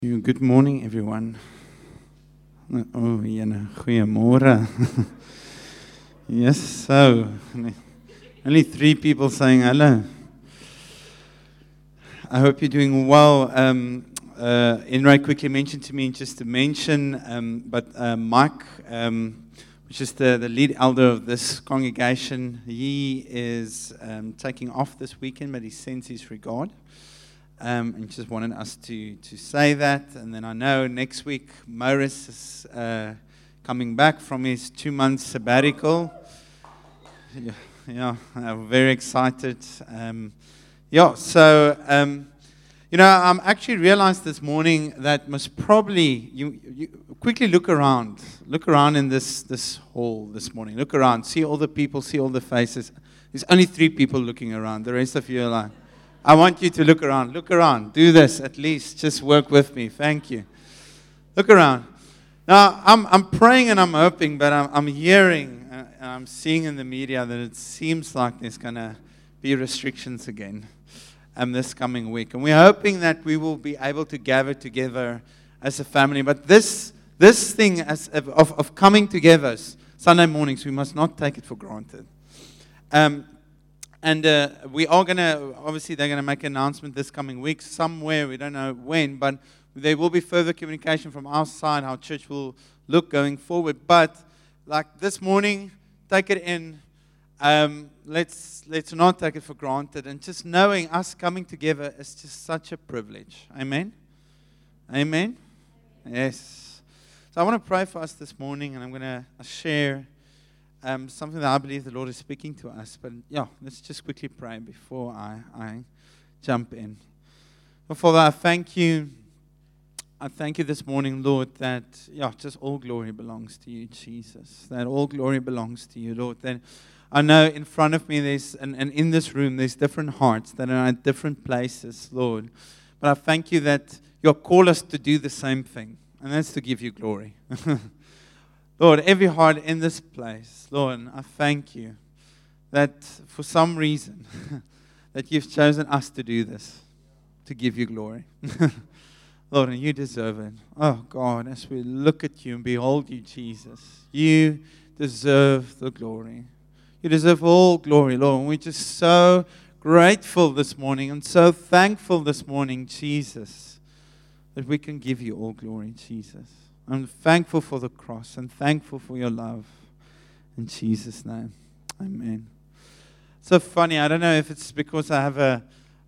Good morning, everyone. Oh, goeiemôre. Yes, so only 3 people saying hello. I hope you're doing well. Enright quickly mentioned to me just to mention, but Mike, which is the lead elder of this congregation, he is taking off this weekend, but he sends his regard. And just wanted us to say that. And then I know next week Maurice is coming back from his 2-month sabbatical. Yeah, I'm very excited. So I'm actually realized this morning that most probably you quickly look around in this hall this morning. Look around, see all the people, see all the faces. There's only 3 people looking around. The rest of you are like, I want you to look around, do this at least, just work with me, thank you. Look around. Now, I'm praying and I'm hoping, but I'm hearing, and I'm seeing in the media that it seems like there's going to be restrictions again this coming week. And we're hoping that we will be able to gather together as a family. But this thing of coming together Sunday mornings, we must not take it for granted. And we are going to, obviously they're going to make an announcement this coming week somewhere, we don't know when, but there will be further communication from our side, how church will look going forward. But like this morning, take it in. Let's not take it for granted. And just knowing us coming together is just such a privilege. Amen? Amen? Yes. So I want to pray for us this morning, and I'm going to share something that I believe the Lord is speaking to us. But let's just quickly pray before I jump in. Well, Father, I thank you. I thank you this morning, Lord, that just all glory belongs to you, Jesus. That all glory belongs to you, Lord. That I know in front of me and in this room there's different hearts that are at different places, Lord. But I thank you that you call us to do the same thing, and that's to give you glory. Lord, every heart in this place, Lord, I thank you that for some reason that you've chosen us to do this, to give you glory. Lord, and you deserve it. Oh, God, as we look at you and behold you, Jesus, you deserve the glory. You deserve all glory, Lord. And we're just so grateful this morning and so thankful this morning, Jesus, that we can give you all glory, Jesus. I'm thankful for the cross and thankful for your love. In Jesus' name, amen. So funny, I don't know if it's because I have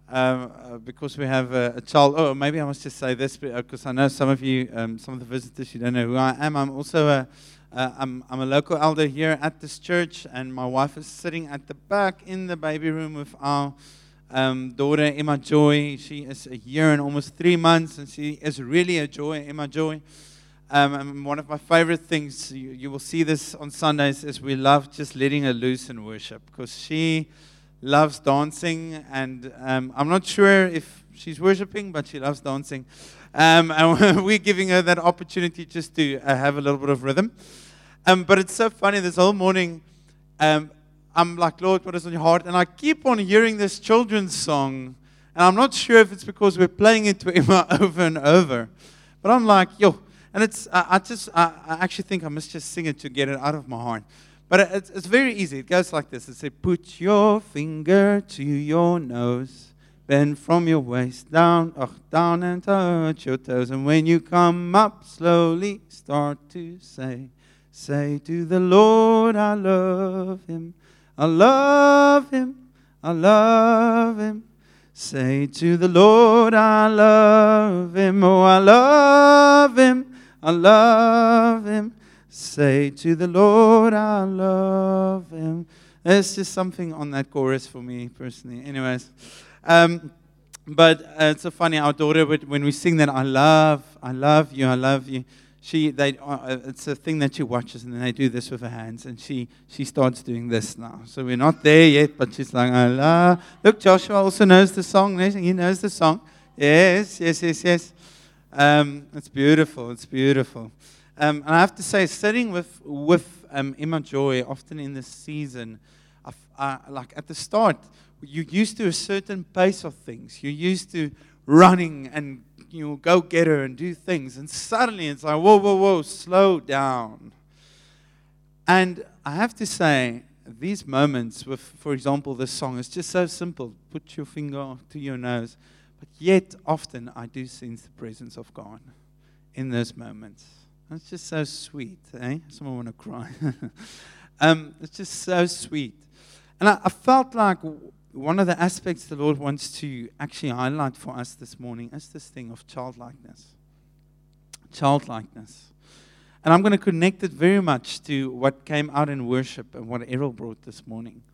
because we have a child. Oh, maybe I must just say this because I know some of you, some of the visitors, you don't know who I am. I'm also I'm a local elder here at this church, and my wife is sitting at the back in the baby room with our daughter Emma Joy. She is a year and almost 3 months, and she is really a joy, Emma Joy. And one of my favorite things, you will see this on Sundays, is we love just letting her loose in worship because she loves dancing. And I'm not sure if she's worshiping, but she loves dancing. And we're giving her that opportunity just to have a little bit of rhythm. But it's so funny, this whole morning, I'm like, Lord, what is on your heart? And I keep on hearing this children's song. And I'm not sure if it's because we're playing it to Emma over and over. But I'm like, and it's I actually think I must just sing it to get it out of my heart. But it's very easy. It goes like this. It says, put your finger to your nose, bend from your waist down and touch your toes. And when you come up slowly, start to say to the Lord, I love him, I love him, I love him. Say to the Lord, I love him, oh, I love him. I love him. Say to the Lord, I love him. There's just something on that chorus for me personally. Anyways, but it's so funny. Our daughter, when we sing that, I love you, I love you. It's a thing that she watches, and then they do this with her hands, and she starts doing this now. So we're not there yet, but she's like, I love. Look, Joshua also knows the song. He knows the song. Yes. It's beautiful. It's beautiful. And I have to say, sitting with Emma Joy, often in this season, like at the start, you're used to a certain pace of things. You're used to running and you go getter and do things. And suddenly it's like, whoa, whoa, whoa, slow down. And I have to say, these moments with, for example, this song is just so simple. Put your finger to your nose. But yet, often, I do sense the presence of God in those moments. And it's just so sweet, eh? Someone want to cry. It's just so sweet. And I felt like one of the aspects the Lord wants to actually highlight for us this morning is this thing of childlikeness. Childlikeness. And I'm going to connect it very much to what came out in worship and what Errol brought this morning.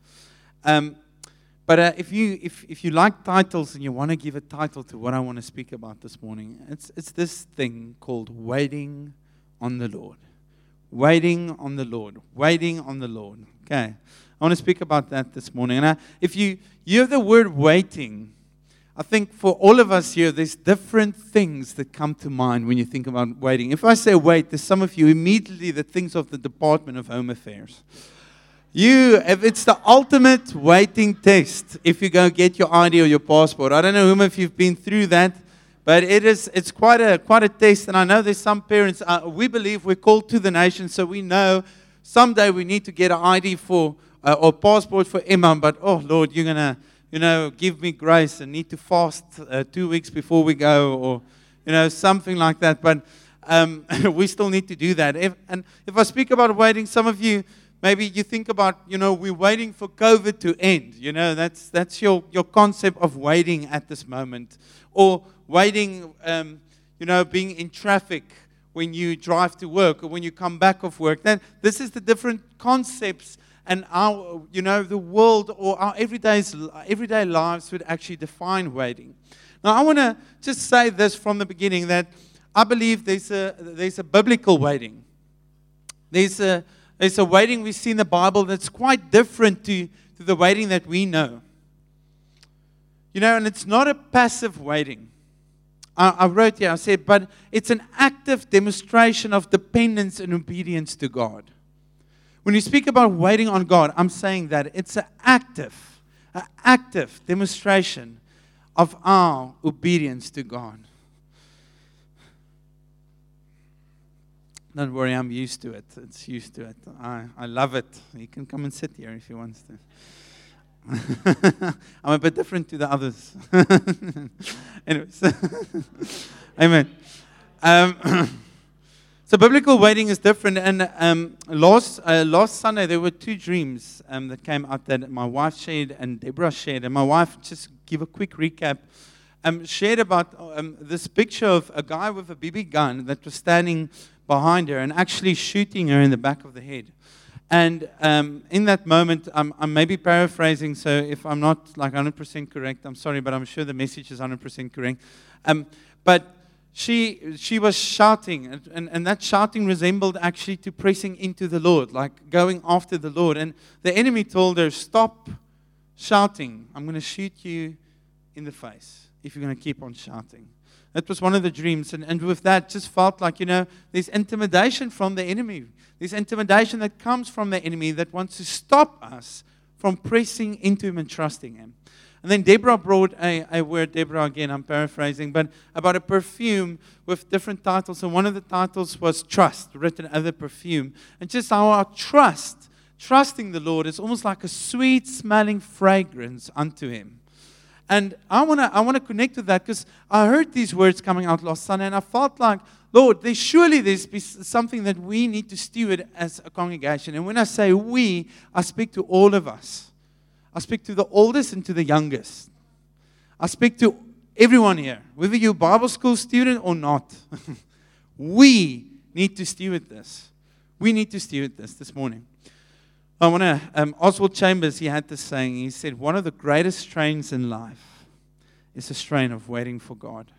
But if you like titles and you want to give a title to what I want to speak about this morning, it's this thing called waiting on the Lord. Waiting on the Lord. Waiting on the Lord. Okay. I want to speak about that this morning. And if you hear the word waiting, I think for all of us here, there's different things that come to mind when you think about waiting. If I say wait, there's some of you immediately that thinks of the Department of Home Affairs. If it's the ultimate waiting test, if you go get your ID or your passport. I don't know whom of you've been through that, but it's quite a test. And I know there's some parents, we believe we're called to the nation, so we know someday we need to get an ID or passport for Emma, but oh Lord, you're going to, give me grace and need to fast 2 weeks before we go, or, something like that. But we still need to do that. If I speak about waiting, some of you, maybe you think about, we're waiting for COVID to end. That's your concept of waiting at this moment. Or waiting, being in traffic when you drive to work or when you come back off work. This is the different concepts. And our, the world or our everyday lives would actually define waiting. Now, I want to just say this from the beginning, that I believe there's a biblical waiting. There's a waiting we see in the Bible that's quite different to the waiting that we know. And it's not a passive waiting. I wrote here, I said, but it's an active demonstration of dependence and obedience to God. When you speak about waiting on God, I'm saying that it's an active demonstration of our obedience to God. Don't worry, I'm used to it. It's used to it. I love it. You can come and sit here if you want to. I'm a bit different to the others. Anyways. Amen. So biblical waiting is different, and last Sunday there were two dreams that came out that my wife shared and Deborah shared, and my wife, just give a quick recap, shared about this picture of a guy with a BB gun that was standing behind her and actually shooting her in the back of the head. And in that moment, I'm maybe paraphrasing, so if I'm not like 100% correct, I'm sorry, but I'm sure the message is 100% correct. But she was shouting, and that shouting resembled actually to pressing into the Lord, like going after the Lord. And the enemy told her, stop shouting. I'm going to shoot you in the face if you're going to keep on shouting. That was one of the dreams. And with that, just felt like, there's intimidation from the enemy. There's intimidation that comes from the enemy that wants to stop us from pressing into Him and trusting Him. And then Deborah brought a word, Deborah again, I'm paraphrasing, but about a perfume with different titles. And one of the titles was Trust, written over the perfume. And just how our trusting the Lord is almost like a sweet-smelling fragrance unto Him. And I want to connect with that because I heard these words coming out last Sunday, and I felt like, Lord, there's something that we need to steward as a congregation. And when I say we, I speak to all of us. I speak to the oldest and to the youngest. I speak to everyone here, whether you're a Bible school student or not. We need to steward this. We need to steward this morning. I want to, Oswald Chambers, he had this saying. He said, one of the greatest strains in life is a strain of waiting for God.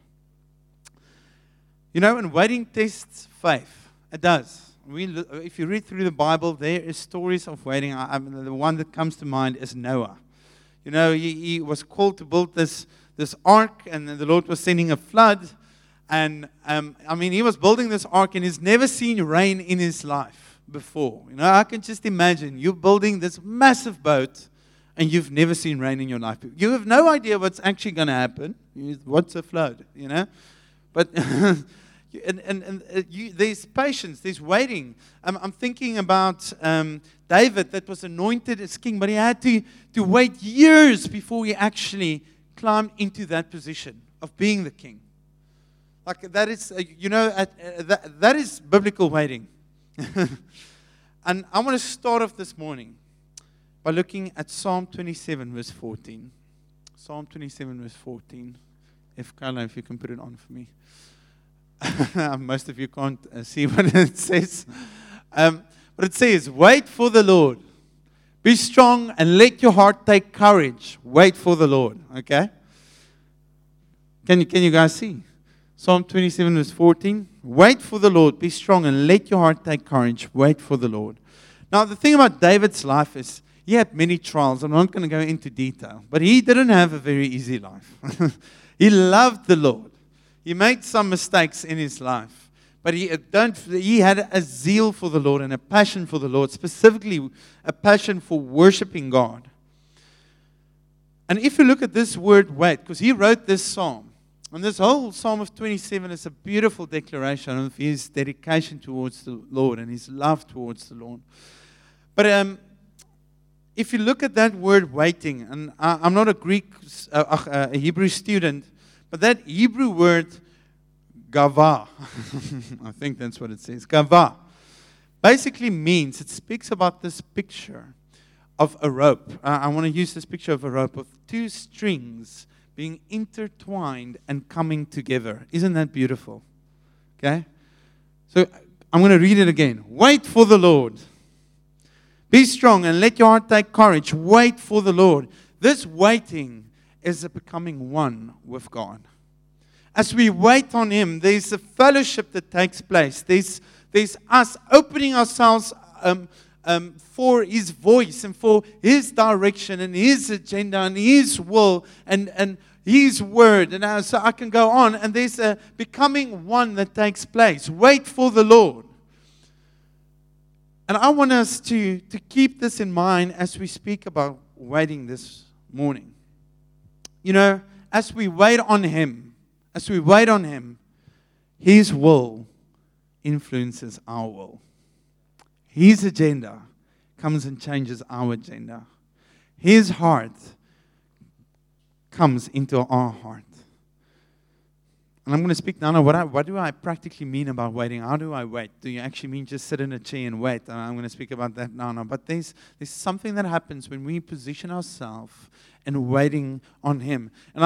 And waiting tests faith. It does. If you read through the Bible, there is stories of waiting. The one that comes to mind is Noah. He was called to build this ark, and the Lord was sending a flood. And he was building this ark, and he's never seen rain in his life before. I can just imagine you're building this massive boat, and you've never seen rain in your life. You have no idea what's actually going to happen. What's a flood? But there's patience, there's waiting. I'm thinking about David that was anointed as king, but he had to wait years before he actually climbed into that position of being the king. Like that is, that is biblical waiting. And I want to start off this morning by looking at Psalm 27, verse 14. Psalm 27, verse 14. Carla, if you can put it on for me. Most of you can't see what it says. But it says, wait for the Lord. Be strong and let your heart take courage. Wait for the Lord. Okay? Can you guys see? Psalm 27, verse 14. Wait for the Lord. Be strong and let your heart take courage. Wait for the Lord. Now, the thing about David's life is he had many trials. I'm not going to go into detail. But he didn't have a very easy life. He loved the Lord. He made some mistakes in his life. But he had a zeal for the Lord and a passion for the Lord. Specifically, a passion for worshiping God. And if you look at this word wait, because he wrote this psalm. And this whole Psalm of 27 is a beautiful declaration of his dedication towards the Lord and his love towards the Lord. But if you look at that word waiting, and I'm not a Hebrew student, but that Hebrew word gava, I think that's what it says, gava, basically means, it speaks about this picture of a rope. I want to use this picture of a rope of two strings being intertwined and coming together. Isn't that beautiful? Okay? So I'm going to read it again. Wait for the Lord. Be strong and let your heart take courage. Wait for the Lord. This waiting is a becoming one with God. As we wait on Him, there's a fellowship that takes place. There's us opening ourselves for His voice and for His direction and His agenda and His will and His word. And so I can go on. And there's a becoming one that takes place. Wait for the Lord. And I want us to keep this in mind as we speak about waiting this morning. You know, as we wait on Him, His will influences our will. His agenda comes and changes our agenda. His heart comes into our heart. And I'm going to speak now. What do I practically mean about waiting? How do I wait? Do you actually mean just sit in a chair and wait? I'm going to speak about that now. But there's something that happens when we position ourselves and waiting on Him. And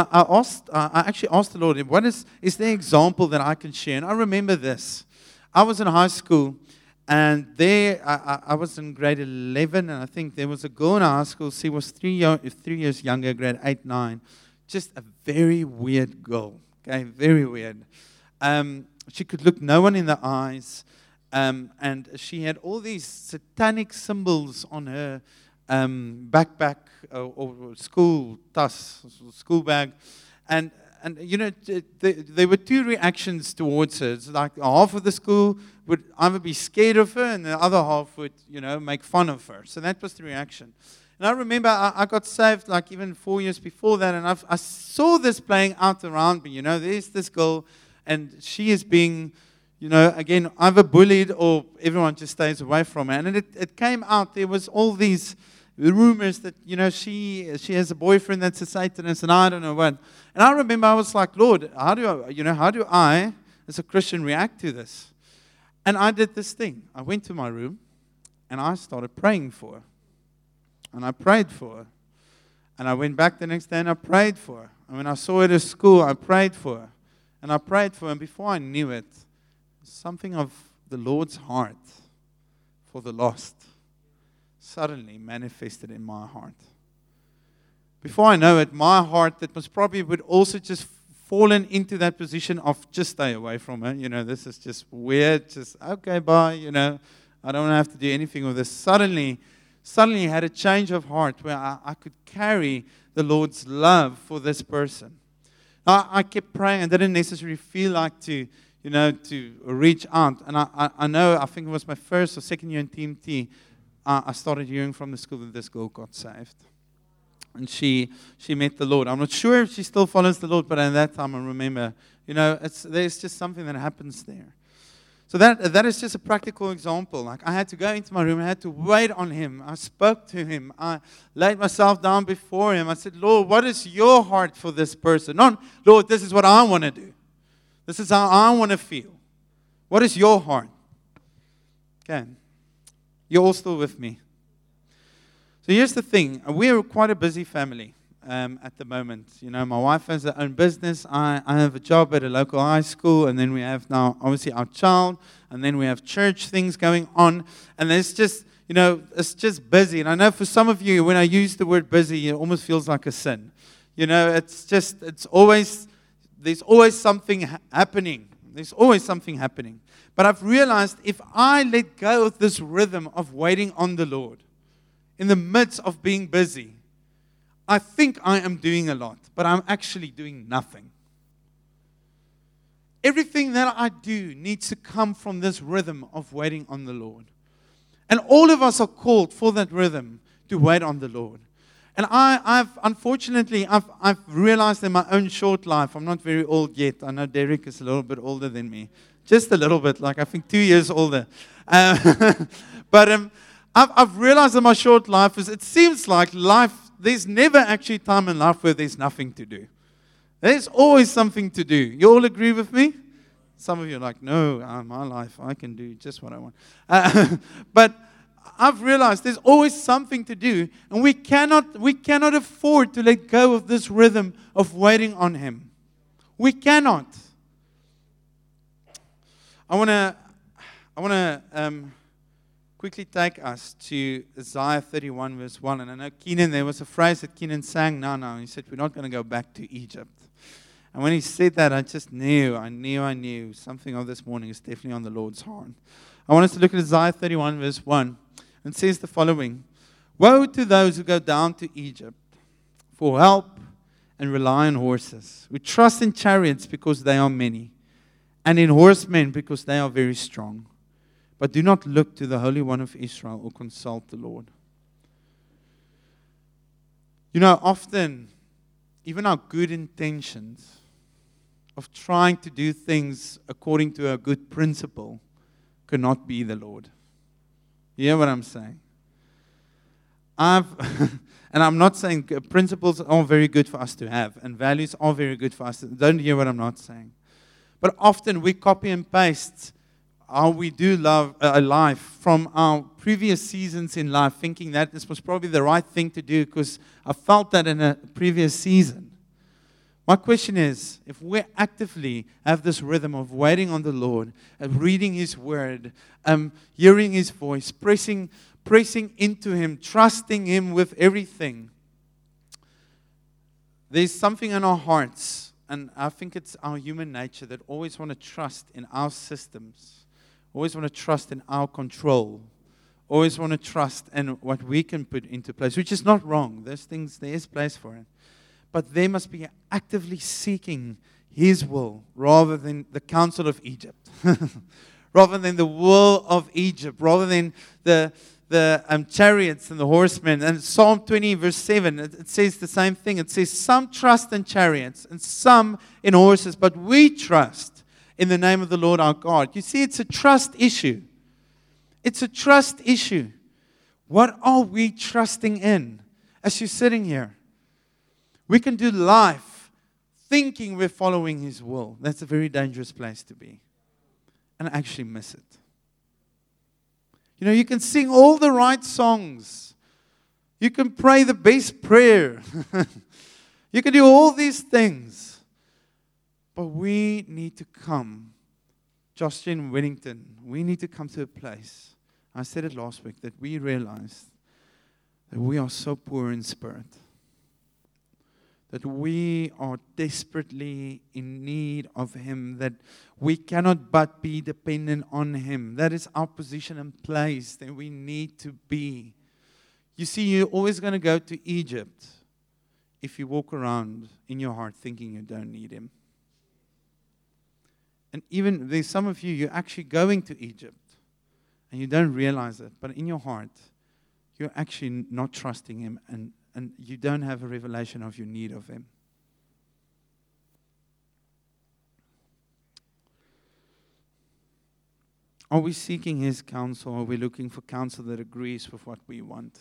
I actually asked the Lord, is there an example that I can share? And I remember this. I was in high school, and there I was in grade 11, and I think there was a girl in our high school. She was 3 years younger, grade 8, 9. Just a very weird girl. Okay, very weird. She could look no one in the eyes, and she had all these satanic symbols on her backpack or school bag, and you know there were two reactions towards her. It's like half of the school would either be scared of her, and the other half would make fun of her. So that was the reaction. And I remember I got saved like even 4 years before that, and I saw this playing out around me. There's this girl, and she is being, again, either bullied or everyone just stays away from her. And it came out, there was all these rumors that, she has a boyfriend that's a Satanist, and I don't know what. And I remember I was like, Lord, how do I, as a Christian, react to this? And I did this thing. I went to my room, and I started praying for her. And I prayed for her. And I went back the next day and I prayed for her. And when I saw her at school, I prayed for her. And I prayed for her. And before I knew it, something of the Lord's heart for the lost suddenly manifested in my heart. Before I know it, my heart that was probably would also just fallen into that position of just stay away from her. This is just weird. Just, okay, bye. I don't have to do anything with this. Suddenly I had a change of heart where I could carry the Lord's love for this person. Now, I kept praying and didn't necessarily feel like to reach out. And I think it was my first or second year in TMT, I started hearing from the school that this girl got saved. and she met the Lord. I'm not sure if she still follows the Lord, but at that time I remember, there's just something that happens there. So that is just a practical example. Like, I had to go into my room, I had to wait on Him. I spoke to Him. I laid myself down before Him. I said, Lord, what is your heart for this person? Not, Lord, this is what I want to do. This is how I want to feel. What is your heart? Okay. You're all still with me. So here's the thing. We're quite a busy family at the moment. My wife has her own business. I have a job at a local high school. And then we have now, obviously, our child. And then we have church things going on. And it's just, it's just busy. And I know for some of you, when I use the word busy, it almost feels like a sin. There's always something happening. There's always something happening. But I've realized if I let go of this rhythm of waiting on the Lord, in the midst of being busy, I think I am doing a lot, but I'm actually doing nothing. Everything that I do needs to come from this rhythm of waiting on the Lord. And all of us are called for that rhythm to wait on the Lord. And I've realized in my own short life, I'm not very old yet. I know Derek is a little bit older than me. Just a little bit, like I think 2 years older. But I've realized in my short life is it seems like life, there's never actually time in life where there's nothing to do. There's always something to do. You all agree with me? Some of you are like, no, my life, I can do just what I want. But I've realized there's always something to do, and we cannot afford to let go of this rhythm of waiting on Him. We cannot. I want to quickly take us to Isaiah 31 verse 1. And I know Keenan, there was a phrase that Keenan sang now. He said, we're not going to go back to Egypt. And when he said that, I just knew something of this morning is definitely on the Lord's heart. I want us to look at Isaiah 31 verse 1. And it says the following: Woe to those who go down to Egypt for help and rely on horses, who trust in chariots because they are many, and in horsemen because they are very strong, but do not look to the Holy One of Israel or consult the Lord. Often, even our good intentions of trying to do things according to a good principle cannot be the Lord. You hear what I'm saying? And I'm not saying principles are very good for us to have, and values are very good for us. Don't hear what I'm not saying. But often we copy and paste how we do love life from our previous seasons in life, thinking that this was probably the right thing to do because I felt that in a previous season. My question is, if we actively have this rhythm of waiting on the Lord, reading His Word, hearing His voice, pressing into Him, trusting Him with everything, there's something in our hearts, and I think it's our human nature that always want to trust in our systems, always want to trust in our control, always want to trust in what we can put into place, which is not wrong. Those things, there is place for it. But they must be actively seeking His will rather than the counsel of Egypt, rather than the will of Egypt, rather than the chariots and the horsemen. And Psalm 20 verse 7, it says the same thing. It says, some trust in chariots and some in horses, but we trust in the name of the Lord our God. You see, it's a trust issue. It's a trust issue. What are we trusting in as you're sitting here? We can do life thinking we're following His will. That's a very dangerous place to be. And actually miss it. You can sing all the right songs. You can pray the best prayer. You can do all these things. But we need to come. Josh in Wellington, we need to come to a place. I said it last week, that we realize that we are so poor in spirit. That we are desperately in need of Him, that we cannot but be dependent on Him. That is our position and place that we need to be. You see, you're always going to go to Egypt if you walk around in your heart thinking you don't need Him. And even there's some of you, you're actually going to Egypt and you don't realize it, but in your heart, you're actually not trusting Him and and you don't have a revelation of your need of Him. Are we seeking His counsel? Or are we looking for counsel that agrees with what we want?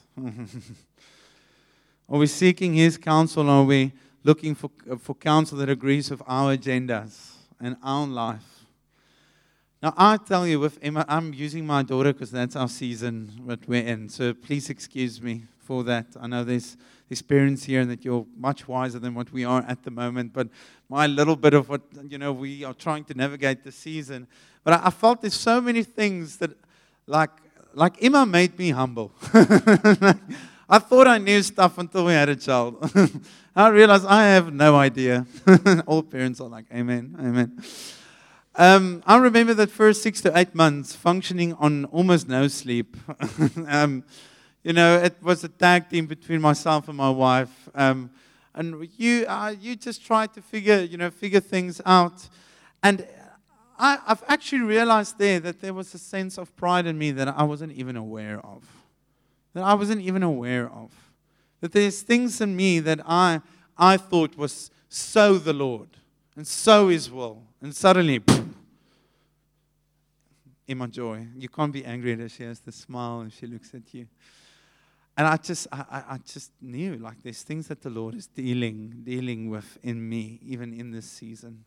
Are we seeking His counsel? Or are we looking for counsel that agrees with our agendas and our life? Now, I tell you, with Emma, I'm using my daughter because that's our season that we're in. So please excuse me for that. I know there's parents here and that you're much wiser than what we are at the moment. But my little bit of what, we are trying to navigate the season. But I felt there's so many things that, like Emma made me humble. I thought I knew stuff until we had a child. I realized I have no idea. All parents are like, amen, amen. I remember that first 6 to 8 months functioning on almost no sleep. It was a tag team between myself and my wife. And you just try to figure things out. And I've actually realized that there was a sense of pride in me that I wasn't even aware of. That there's things in me that I thought was so the Lord and so His will. And suddenly, Emma Joy, you can't be angry at her. She has the smile and she looks at you. And I just knew, like, there's things that the Lord is dealing with in me, even in this season.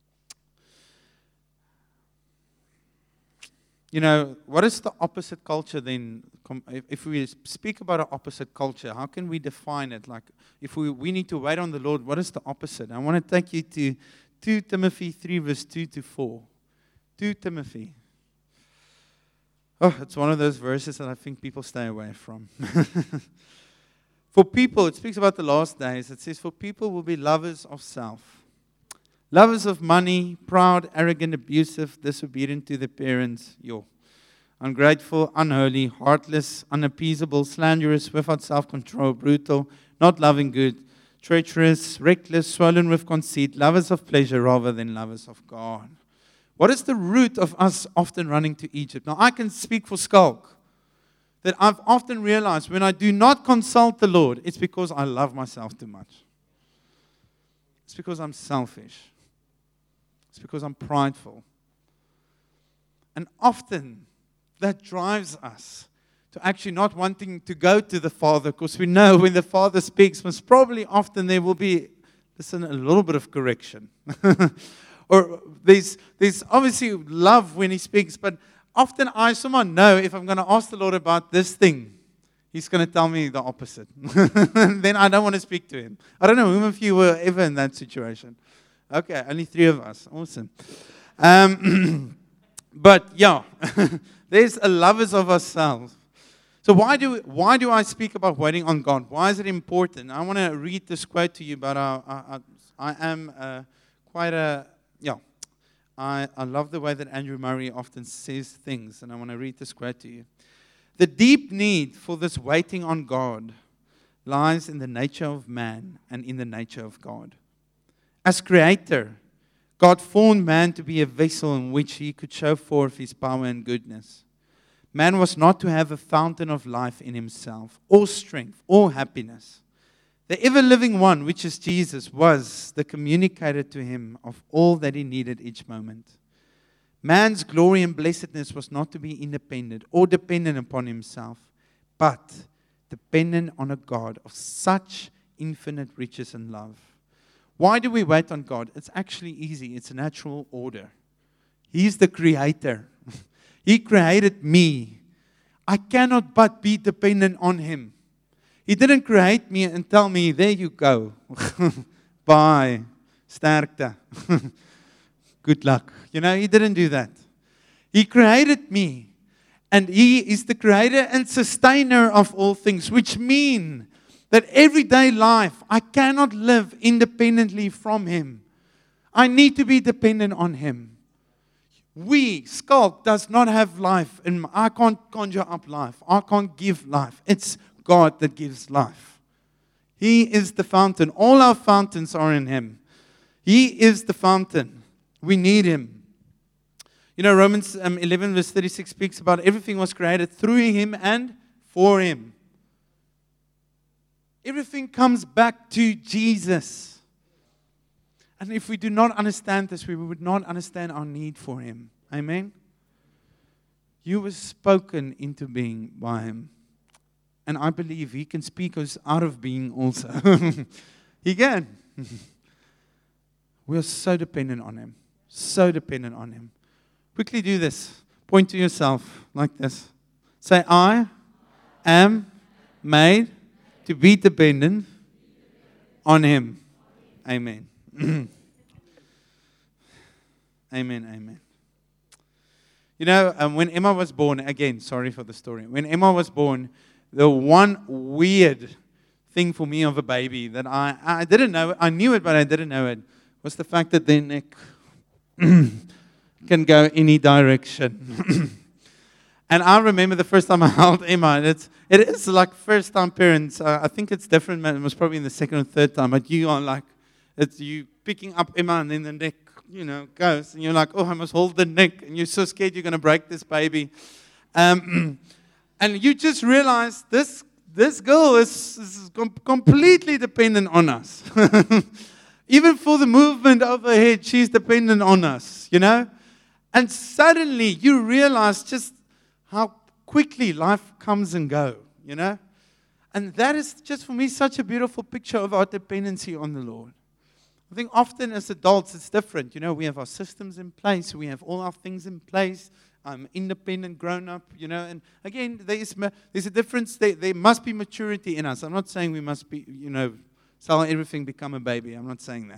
What is the opposite culture then? If we speak about an opposite culture, how can we define it? Like, if we need to wait on the Lord, what is the opposite? I want to take you to 2 Timothy 3, verse 2 to 4. 2 Timothy. Oh, it's one of those verses that I think people stay away from. For people, it speaks about the last days. It says, for people will be lovers of self, lovers of money, proud, arrogant, abusive, disobedient to their parents, ungrateful, unholy, heartless, unappeasable, slanderous, without self-control, brutal, not loving good, treacherous, reckless, swollen with conceit, lovers of pleasure rather than lovers of God. What is the root of us often running to Egypt? Now, I can speak for Skulk, that I've often realized when I do not consult the Lord, it's because I love myself too much. It's because I'm selfish. It's because I'm prideful. And often, that drives us to actually not wanting to go to the Father, because we know when the Father speaks, most probably often there will be, a little bit of correction. Or there's obviously love when He speaks, but often I somehow know if I'm going to ask the Lord about this thing, He's going to tell me the opposite. Then I don't want to speak to Him. I don't know, whom of you were ever in that situation? Okay, only 3 of us. Awesome. But yeah, there's a lovers of ourselves. So why do I speak about waiting on God? Why is it important? I want to read this quote to you, but I am I love the way that Andrew Murray often says things, and I want to read this quote to you. The deep need for this waiting on God lies in the nature of man and in the nature of God. As Creator, God formed man to be a vessel in which He could show forth His power and goodness. Man was not to have a fountain of life in himself, or strength, or happiness. The ever-living one, which is Jesus, was the communicator to him of all that he needed each moment. Man's glory and blessedness was not to be independent or dependent upon himself, but dependent on a God of such infinite riches and love. Why do we wait on God? It's actually easy. It's a natural order. He's the Creator. He created me. I cannot but be dependent on Him. He didn't create me and tell me, there you go. Bye. Sterkte. Good luck. He didn't do that. He created me. And He is the creator and sustainer of all things, which mean that everyday life, I cannot live independently from Him. I need to be dependent on Him. Skulk does not have life. And I can't conjure up life. I can't give life. It's God that gives life. He is the fountain. All our fountains are in Him. He is the fountain. We need Him. Romans 11 verse 36 speaks about everything was created through Him and for Him. Everything comes back to Jesus. And if we do not understand this, we would not understand our need for Him. Amen? You were spoken into being by Him. And I believe He can speak us out of being also. He can. We are so dependent on Him. So dependent on Him. Quickly do this. Point to yourself like this. Say, I am made to be dependent on Him. Amen. Amen, amen. You know, when Emma was born, again, sorry for the story. When Emma was born, the one weird thing for me of a baby that I didn't know, I knew it, but I didn't know it, was the fact that their neck can go any direction. And I remember the first time I held Emma, and it is like first time parents. I think it's different, man. It was probably in the second or third time, but you are like, it's you picking up Emma and then the neck, goes. And you're like, oh, I must hold the neck. And you're so scared you're going to break this baby. And you just realize this girl is completely dependent on us. Even for the movement of her head, she's dependent on us, And suddenly you realize just how quickly life comes and goes, And that is just for me such a beautiful picture of our dependency on the Lord. I think often as adults it's different. We have our systems in place. We have all our things in place. I'm independent, grown up, And again, there's a difference. There must be maturity in us. I'm not saying we must be, sell everything, become a baby. I'm not saying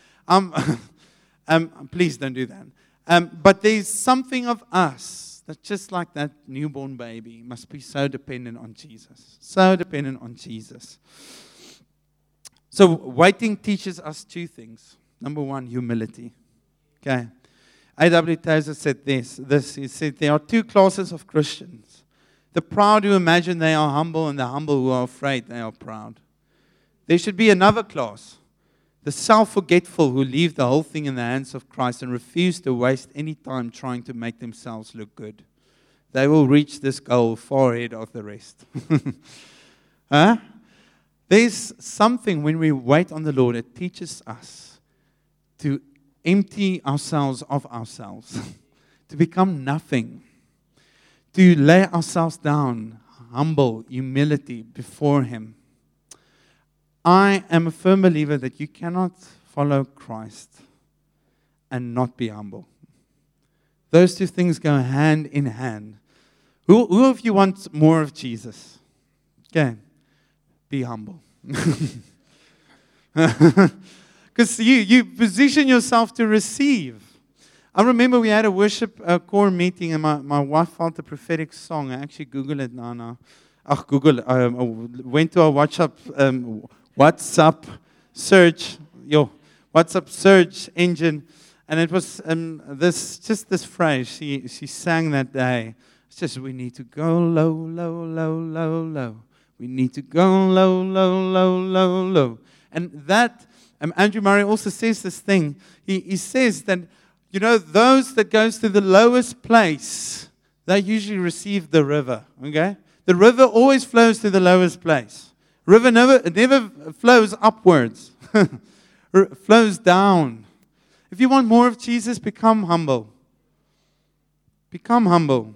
that. Please don't do that. But there's something of us that just like that newborn baby must be so dependent on Jesus. So dependent on Jesus. So waiting teaches us two things. Number one, humility. Okay. A.W. Tozer said this. He said, there are two classes of Christians. The proud who imagine they are humble and the humble who are afraid they are proud. There should be another class. The self-forgetful who leave the whole thing in the hands of Christ and refuse to waste any time trying to make themselves look good. They will reach this goal far ahead of the rest. Huh? There's something when we wait on the Lord, it teaches us to empty ourselves of ourselves, to become nothing, to lay ourselves down, humble, humility before Him. I am a firm believer that you cannot follow Christ and not be humble. Those two things go hand in hand. Who of you wants more of Jesus? Okay, be humble. Because you position yourself to receive. I remember we had a worship core meeting and my wife felt a prophetic song. I actually Googled it now. I went to our WhatsApp search engine, and it was this phrase she sang that day. It's just, we need to go low, low, low, low, low. We need to go low, low, low, low, low. And that, Andrew Murray also says this thing. He says that, those that goes to the lowest place, they usually receive the river, okay? The river always flows to the lowest place. River never flows upwards. Flows down. If you want more of Jesus, become humble. Become humble.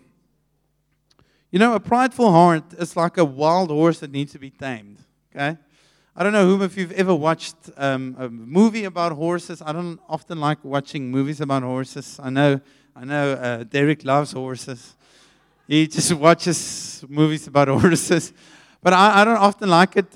A prideful heart is like a wild horse that needs to be tamed. Okay? I don't know whom if you've ever watched a movie about horses. I don't often like watching movies about horses. I know Derek loves horses. He just watches movies about horses. But I don't often like it.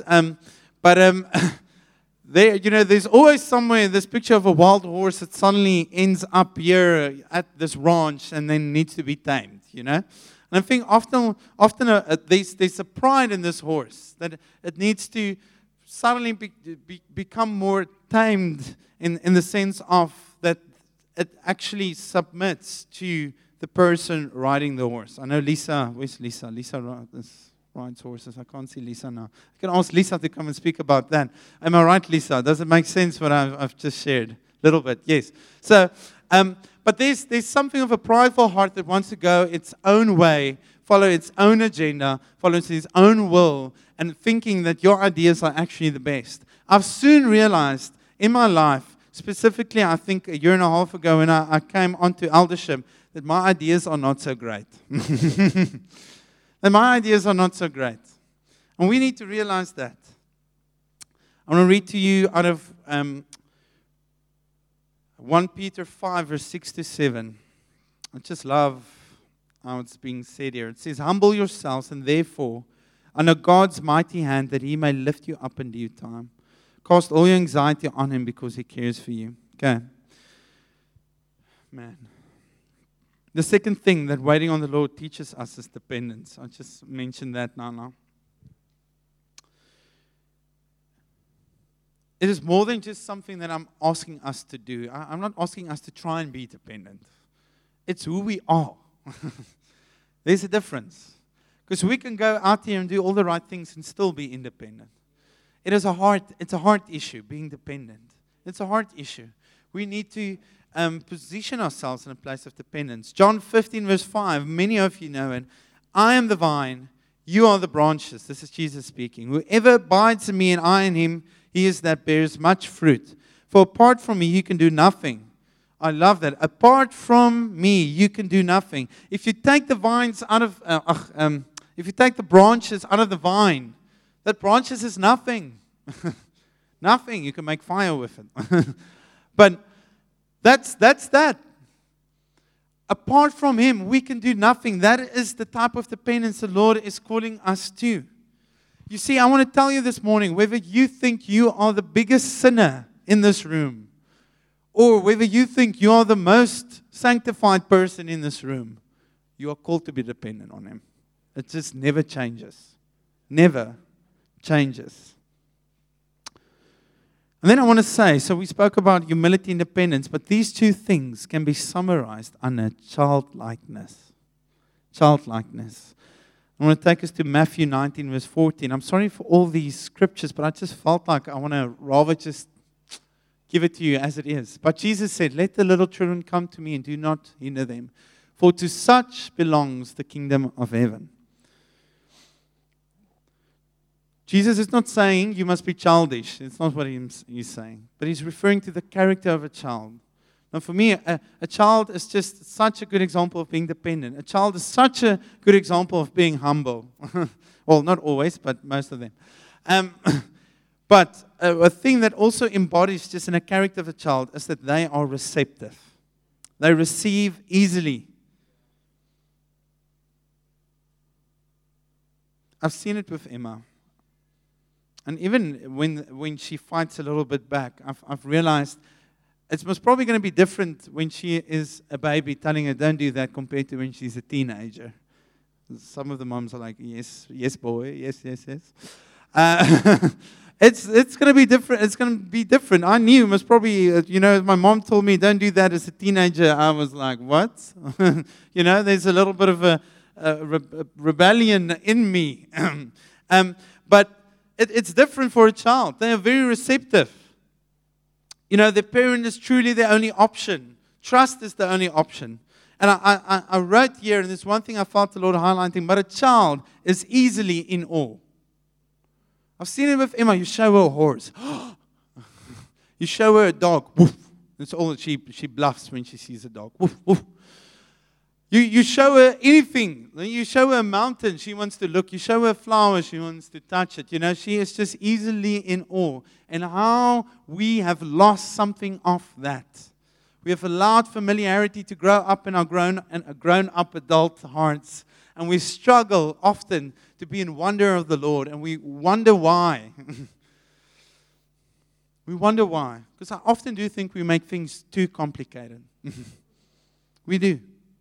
There's always somewhere this picture of a wild horse that suddenly ends up here at this ranch and then needs to be tamed, And I think often there's a pride in this horse that it needs to suddenly become more tamed in the sense of that it actually submits to the person riding the horse. I know Lisa, where's Lisa? Lisa rides horses. I can't see Lisa now. I can ask Lisa to come and speak about that. Am I right, Lisa? Does it make sense what I've just shared? A little bit, yes. So, But there's something of a prideful heart that wants to go its own way, follow its own agenda, follow its own will, and thinking that your ideas are actually the best. I've soon realized in my life, specifically I think a year and a half ago when I came onto eldership, that my ideas are not so great. That my ideas are not so great. And we need to realize that. I want to read to you out of 1 Peter 5, verse 6 to 7. I just love how it's being said here. It says, humble yourselves and therefore under God's mighty hand that He may lift you up in due time. Cast all your anxiety on Him because He cares for you. Okay. Man. The second thing that waiting on the Lord teaches us is dependence. I just mentioned that now. It is more than just something that I'm asking us to do. I'm not asking us to try and be dependent. It's who we are. There's a difference. Because we can go out here and do all the right things and still be independent. It's a heart issue, being dependent. It's a heart issue. We need to position ourselves in a place of dependence. John 15, verse 5, many of you know it. I am the vine, you are the branches. This is Jesus speaking. Whoever abides in me and I in him, he is that bears much fruit. For apart from me, you can do nothing. I love that. Apart from me, you can do nothing. If you take the vines out of, if you take the branches out of the vine, that branches is nothing. Nothing. You can make fire with it. But that's that. Apart from Him, we can do nothing. That is the type of dependence the Lord is calling us to. You see, I want to tell you this morning, whether you think you are the biggest sinner in this room, or whether you think you are the most sanctified person in this room, you are called to be dependent on Him. It just never changes. Never changes. And then I want to say, so we spoke about humility and dependence, but these two things can be summarized under childlikeness. Childlikeness. I want to take us to Matthew 19, verse 14. I'm sorry for all these scriptures, but I just felt like I want to rather just give it to you as it is. But Jesus said, let the little children come to me and do not hinder them, for to such belongs the kingdom of heaven. Jesus is not saying you must be childish. It's not what he's saying. But He's referring to the character of a child. Now for me, a child is just such a good example of being dependent. A child is such a good example of being humble. Well, not always, but most of them. But a thing that also embodies just in a character of a child is that they are receptive. They receive easily. I've seen it with Emma. And even when she fights a little bit back, I've realized it's most probably going to be different when she is a baby, telling her, don't do that, compared to when she's a teenager. Some of the moms are like, yes, boy, yes. It's going to be different. It's going to be different. I knew most probably, my mom told me, don't do that as a teenager. I was like, what? There's a little bit of a rebellion in me. But it's different for a child. They are very receptive. The parent is truly the only option. Trust is the only option. And I wrote here, and there's one thing I felt the Lord highlighting, but a child is easily in awe. I've seen it with Emma. You show her a horse. You show her a dog. Woof. That's all that she bluffs when she sees a dog. Woof, woof. You show her anything. You show her a mountain, she wants to look. You show her a flower, she wants to touch it. She is just easily in awe. And how we have lost something of that. We have allowed familiarity to grow up in our grown-up adult hearts. And we struggle often to be in wonder of the Lord. And we wonder why. We wonder why. Because I often do think we make things too complicated. We do.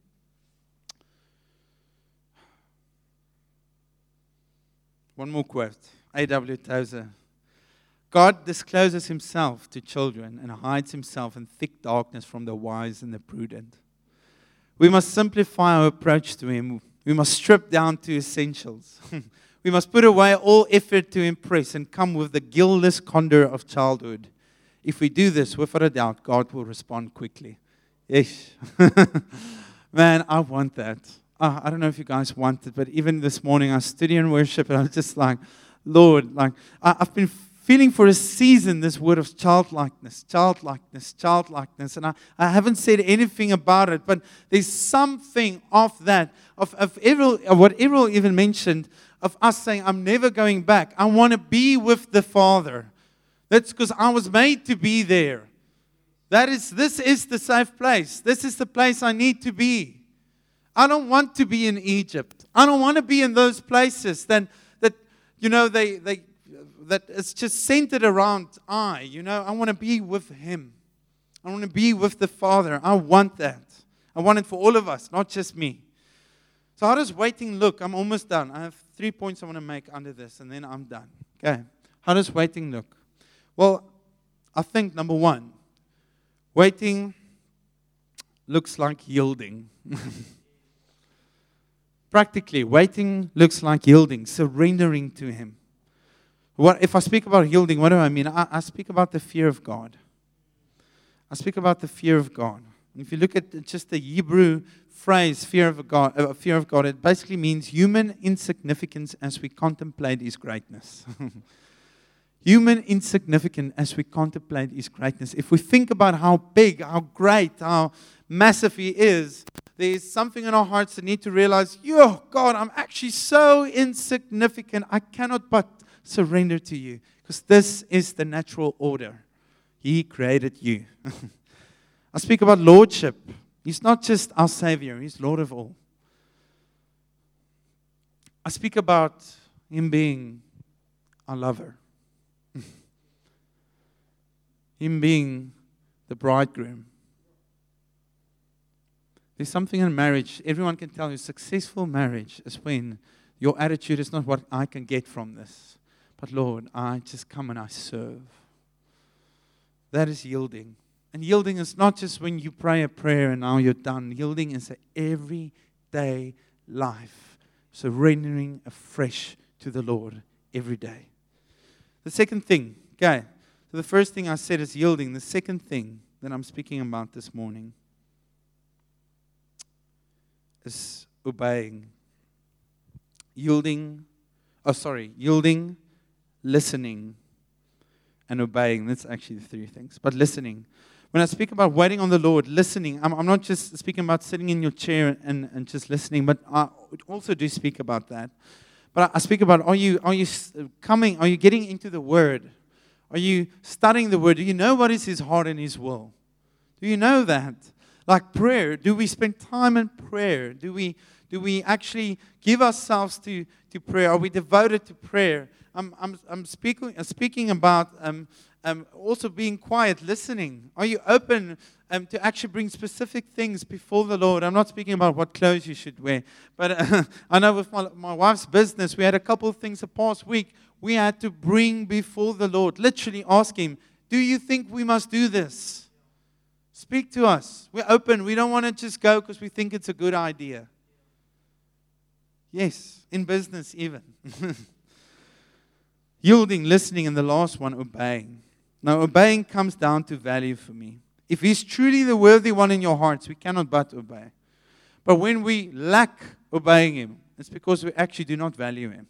One more quote. A.W. Tozer. God discloses Himself to children and hides Himself in thick darkness from the wise and the prudent. We must simplify our approach to Him. We must strip down to essentials. We must put away all effort to impress and come with the guileless candor of childhood. If we do this, without a doubt, God will respond quickly. Yes. Man, I want that. I don't know if you guys want it, but even this morning I stood in worship and I was just like, Lord, like I've been feeling for a season this word of childlikeness, and I haven't said anything about it, but there's something of that, of what Errol even mentioned, of us saying, I'm never going back. I want to be with the Father. That's because I was made to be there. This is the safe place. This is the place I need to be. I don't want to be in Egypt. I don't want to be in those places that it's just centered around I want to be with Him. I want to be with the Father. I want that. I want it for all of us, not just me. So how does waiting look? I'm almost done. I have 3 points I want to make under this, and then I'm done. Okay. How does waiting look? Well, I think, number one, waiting looks like yielding. Practically, waiting looks like yielding, surrendering to Him. If I speak about yielding, what do I mean? I speak about the fear of God. I speak about the fear of God. If you look at just the Hebrew phrase, fear of God, it basically means human insignificance as we contemplate His greatness. Human insignificant as we contemplate His greatness. If we think about how big, how great, how massive He is, there is something in our hearts that need to realize, God, I'm actually so insignificant. I cannot but surrender to You, because this is the natural order. He created you. I speak about lordship. He's not just our Savior. He's Lord of all. I speak about Him being our lover. Him being the bridegroom. There's something in marriage. Everyone can tell you successful marriage is when your attitude is not what I can get from this, but Lord, I just come and I serve. That is yielding. And yielding is not just when you pray a prayer and now you're done. Yielding is an everyday life, surrendering afresh to the Lord every day. The second thing, okay, so the first thing I said is yielding. The second thing that I'm speaking about this morning is obeying. Yielding, listening, and obeying. That's actually the three things. But listening. When I speak about waiting on the Lord, listening, I'm not just speaking about sitting in your chair and just listening, but I also do speak about that. But I speak about, are you getting into the Word? Are you studying the Word? Do you know what is His heart and His will? Do you know that? Like prayer, do we spend time in prayer? Do we actually give ourselves to prayer? Are we devoted to prayer? I'm speaking about also being quiet, listening. Are you open to actually bring specific things before the Lord? I'm not speaking about what clothes you should wear, but I know with my wife's business, we had a couple of things the past week we had to bring before the Lord. Literally ask Him, do you think we must do this? Speak to us. We're open. We don't want to just go because we think it's a good idea. Yes, in business even. Yielding, listening, and the last one, obeying. Now, obeying comes down to value for me. If He's truly the worthy one in your hearts, we cannot but obey. But when we lack obeying Him, it's because we actually do not value Him.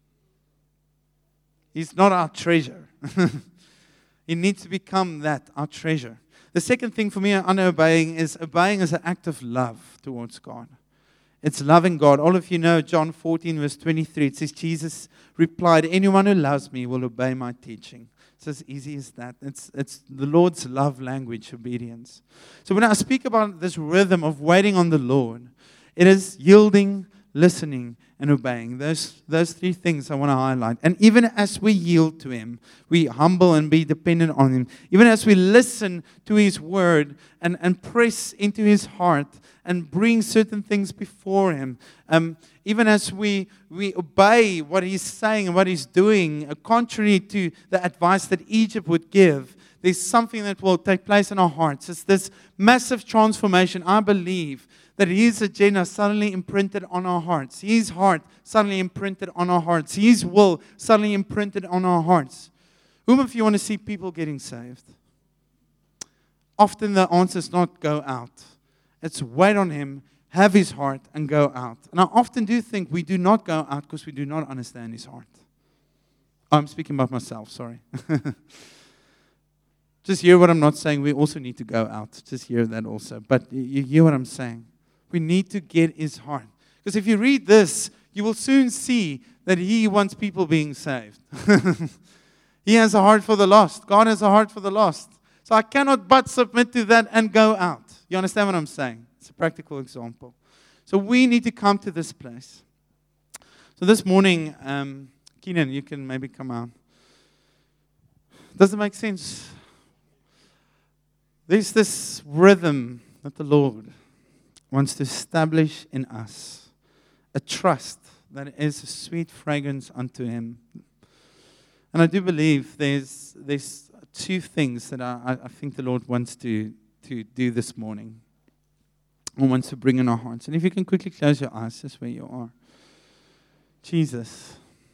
He's not our treasure. He needs to become that, our treasure. The second thing for me under obeying is an act of love towards God. It's loving God. All of you know John 14 verse 23. It says, Jesus replied, anyone who loves me will obey my teaching. It's as easy as that. It's the Lord's love language, obedience. So when I speak about this rhythm of waiting on the Lord, it is yielding, listening, and obeying. Those three things I want to highlight. And even as we yield to Him, we humble and be dependent on Him. Even as we listen to His word and press into His heart and bring certain things before Him. Even as we obey what He's saying and what He's doing, contrary to the advice that Egypt would give, there's something that will take place in our hearts. It's this massive transformation, I believe, that His agenda suddenly imprinted on our hearts. His heart suddenly imprinted on our hearts. His will suddenly imprinted on our hearts. Whom of you want to see people getting saved? Often the answer is not go out. It's wait on Him, have His heart, and go out. And I often do think we do not go out because we do not understand His heart. I'm speaking about myself, sorry. Just hear what I'm not saying. We also need to go out. Just hear that also. But you hear what I'm saying. We need to get His heart. Because if you read this, you will soon see that He wants people being saved. He has a heart for the lost. God has a heart for the lost. So I cannot but submit to that and go out. You understand what I'm saying? It's a practical example. So we need to come to this place. So this morning, Keenan, you can maybe come out. Does it make sense? There's this rhythm that the Lord wants to establish in us. A trust that is a sweet fragrance unto Him. And I do believe there's two things that I think the Lord wants to do this morning. Or wants to bring in our hearts. And if you can quickly close your eyes, just where you are. Jesus.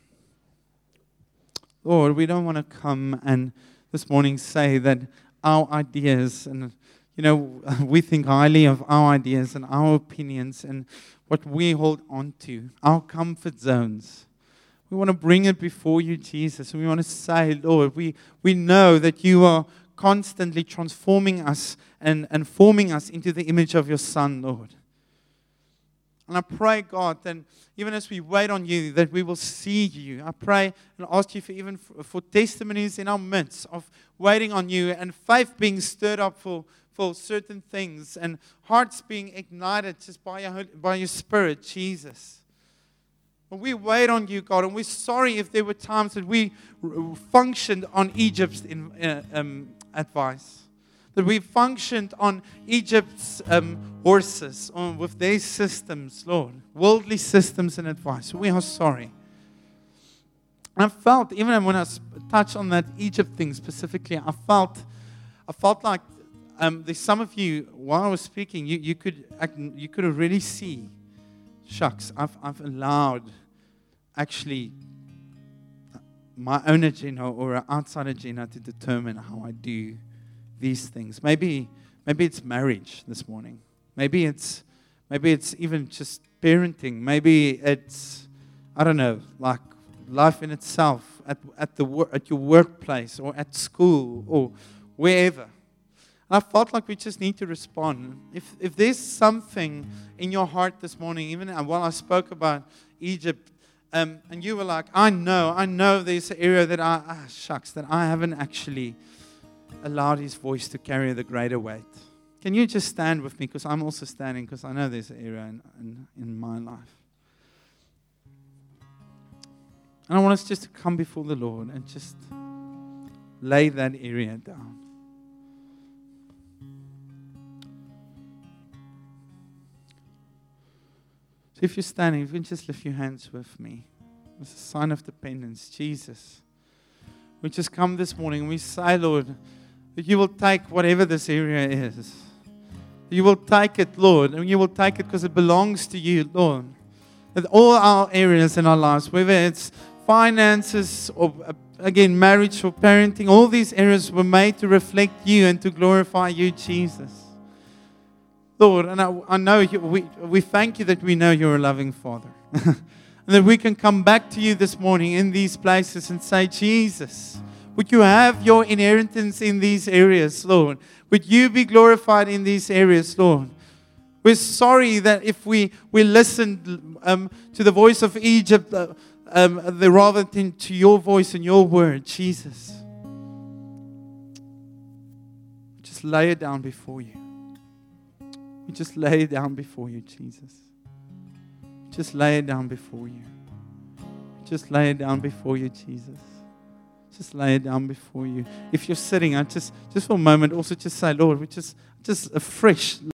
Lord, we don't want to come and this morning say that our ideas and, we think highly of our ideas and our opinions and what we hold on to, our comfort zones. We want to bring it before you, Jesus. And we want to say, Lord, we know that you are constantly transforming us and forming us into the image of your Son, Lord. And I pray, God, that even as we wait on you, that we will see you. I pray and ask you for testimonies in our midst of waiting on you and faith being stirred up for certain things and hearts being ignited just by your Spirit, Jesus. When we wait on you, God, and we're sorry if there were times that we functioned on Egypt's advice. That we functioned on Egypt's horses, with their systems, Lord. Worldly systems and advice. We are sorry. And I felt, even when I touched on that Egypt thing specifically, I felt like there's some of you, while I was speaking, you could already see, shucks, I've allowed actually my own agenda or an outside agenda to determine how I do these things. Maybe it's marriage this morning. Maybe it's even just parenting. Maybe it's, I don't know, like life in itself at your workplace or at school or wherever. I felt like we just need to respond. If there's something in your heart this morning, even while I spoke about Egypt, and you were like, I know there's an area that that I haven't actually allowed His voice to carry the greater weight. Can you just stand with me? Because I'm also standing, because I know there's an area in my life. And I want us just to come before the Lord and just lay that area down. So if you're standing, if you can just lift your hands with me. It's a sign of dependence. Jesus. We just come this morning and we say, Lord, that you will take whatever this area is. You will take it, Lord, and you will take it because it belongs to you, Lord. That all our areas in our lives, whether it's finances or, again, marriage or parenting, all these areas were made to reflect you and to glorify you, Jesus. Lord, and I know we thank you that we know you're a loving Father. And that we can come back to you this morning in these places and say, Jesus, would you have your inheritance in these areas, Lord? Would you be glorified in these areas, Lord? We're sorry that if we listened to the voice of Egypt rather than to your voice and your word, Jesus. Just lay it down before you. We just lay it down before you, Jesus. Just lay it down before you. Just lay it down before you, Jesus. Just lay it down before you. If you're sitting, I just for a moment also just say, Lord, we just afresh